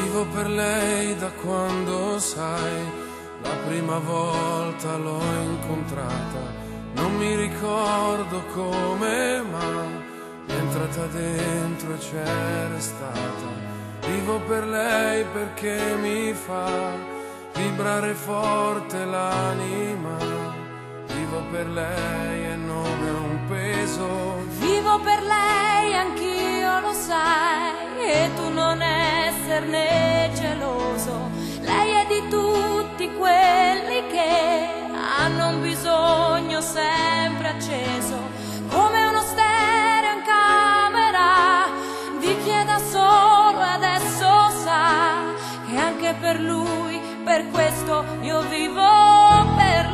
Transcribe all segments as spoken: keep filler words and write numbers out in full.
Vivo per lei da quando, sai, la prima volta l'ho incontrata. Non mi ricordo come, ma è entrata dentro e c'è restata. Vivo per lei perché mi fa vibrare forte l'anima. Vivo per lei e non è un peso. Vivo per lei, anch'io lo sai, e tu non esserne geloso. Lei è di tutti quelli che hanno un bisogno sempre acceso, come uno stereo in camera di chi è da solo e adesso sa che anche per lui, per questo io vivo per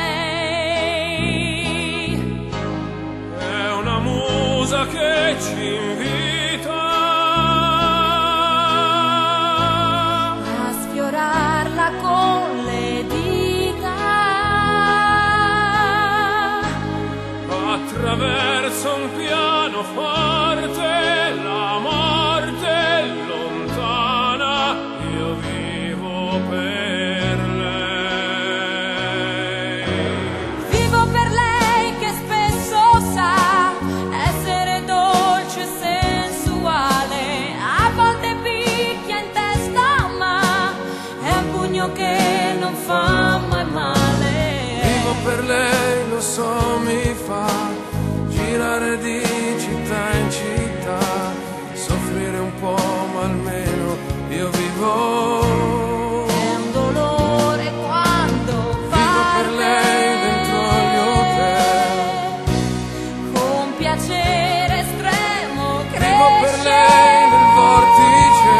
lei. È una musa che ci invita a sfiorarla con le dita attraverso un pianoforte, la morte è lontana. Io vivo per lei. Vivo per lei che spesso sa essere dolce e sensuale, a volte picchia in testa ma è un pugno che non fa mai male. Vivo per lei, lo so, mi fa girare di città in città, soffrire un po' ma almeno io vivo. È un dolore quando va Vivo per lei dentro agli hotel. con piacere estremo cresce. Vivo per lei nel vortice,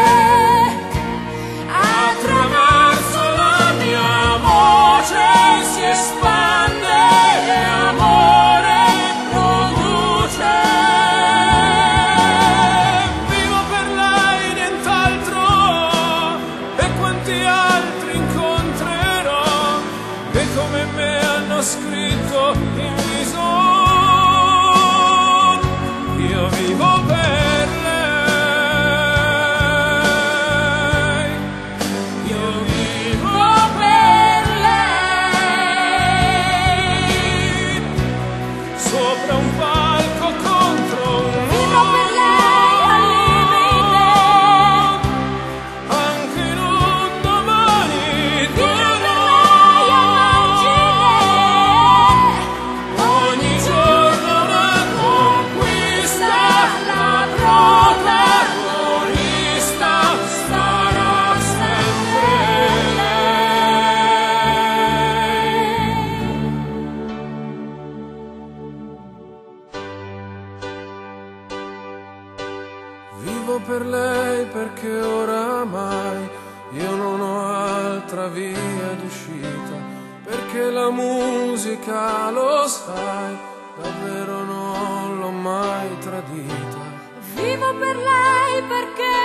attraverso la mia voce si espande e amore produce. Vivo per lei, nient'altro, e quanti altri incontrerò che come me hanno scritto in viso. Io vivo per lei, io vivo per lei, sopra un palco contro un Vivo per lei al limite, anche in un domani vivo per d'oro. lei a margine, Ogni giorno una conquista, la protagonista sarà sempre lei. Vivo per lei perché oramai io non ho altra via d'uscita, perché la musica, lo sai, davvero non l'ho mai tradita. vivo per lei perché